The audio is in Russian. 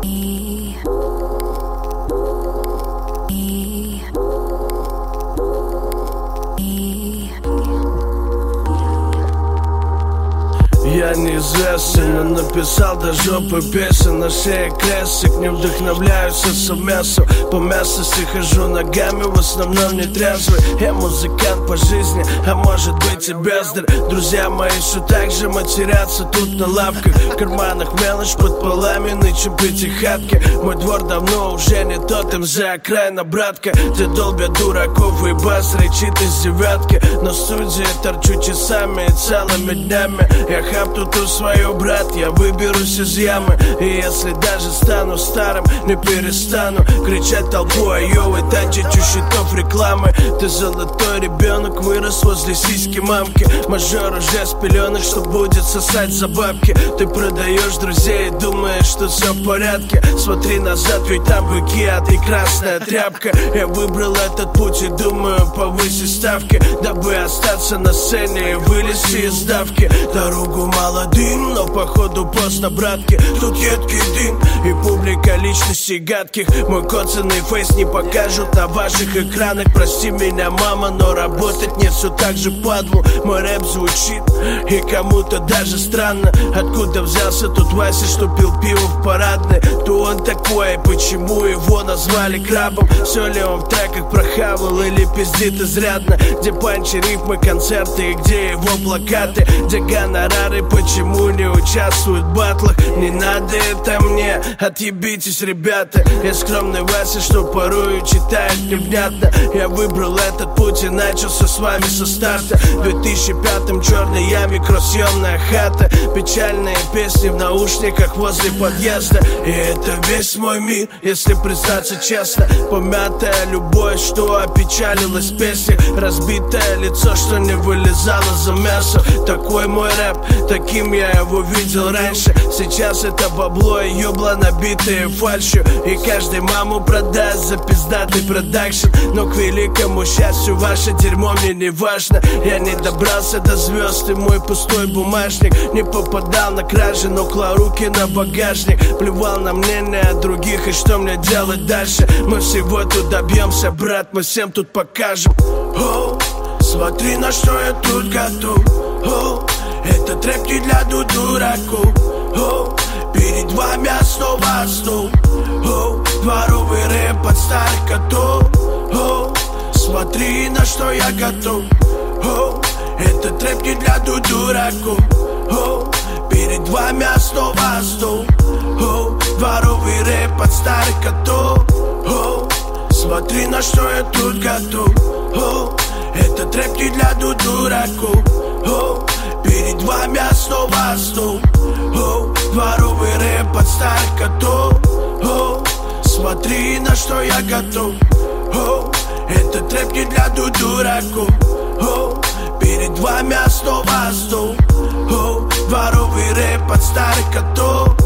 Я неизвестен, но написал до жопы песен. На шее крестик, не вдохновляюсь совместно. По местности хожу ногами, в основном не трезвый. Я музыкант по жизни, а может быть и бездарь. Друзья мои все так же матерятся тут на лавках. В карманах мелочь под полами, нычем пятихатки. Мой двор давно уже не тот, МЗ окраина, братка. Где долбят дураков и бас речит из девятки. Но в студии торчу часами и целыми днями. Я хап тут свою, брат, я выберусь из ямы. И если даже стану старым, не перестану кричать толпу, айо, и танчить у щитов рекламы. Ты золотой ребенок, вырос возле сиськи мамки. Мажор уже с пеленок, что будет сосать за бабки. Ты продаешь друзей и думаешь, что все в порядке. Смотри назад, ведь там быки, а ты красная тряпка. Я выбрал этот путь и думаю повысить ставки, дабы остаться на сцене и вылезти из давки. Дорогу молодым, но походу поздно, братки. Тут едкий дым и публика личностей гадких. Мой коцанный фейс не покажут на ваших экранах. Прости меня, мама, но работать нет все так же, падлу. Мой рэп звучит и кому-то даже странно. Откуда взялся тот Вася, что пил пиво в парадной? То он такой, почему его назвали крабом? Все ли он в треках прохавал или пиздит изрядно? Где панчи, рифмы, концерты и где его плакаты? Где гонорары, почему не участвуют в батлах? Не надо это мне, отъебитесь, ребята. Я скромный Вася, что порою читает невнятно. Я выбрал этот путь и начался с вами со старта. В 2005-м черной яме кроссъемная хата. Печальные песни в наушниках возле подъезда. И это весь мой мир, если признаться честно. Помятая любовь, что опечалилась в песнях. Разбитое лицо, что не вылезало за мясо. Такой мой рэп, таким я его видел раньше. Сейчас это бабло и ёбла, набитые фальшью. И каждый маму продаст за пиздатый продакшн. Но к великому счастью ваше дерьмо мне не важно. Я не добрался до звезд, и мой пустой бумажник не попадал на кражи, но клал руки на багажник. Плевал на мнение других и что мне делать дальше. Мы всего тут добьемся, брат, мы всем тут покажем. Оу, смотри, на что я тут готов. Оу, это трэп не для дураков. Оу, перед вами я снова стул. Оу, дворовый рэп под старых котов. Оу, смотри, на что я готов. Оу, это трэп не для дураков. Оу, перед вами я снова стул. Оу, дворовый рэп под старых котов. Оу, смотри, на что я тут готов. Оу, это трэп не для дураков. Оу, перед вами я снова стул. Оу, дворовый рэп под старых котов. Оу, смотри, на что я готов. Оу, это трэп не для дураков. Оу, перед вами я снова стул. Оу, дворовый рэп под старых котов.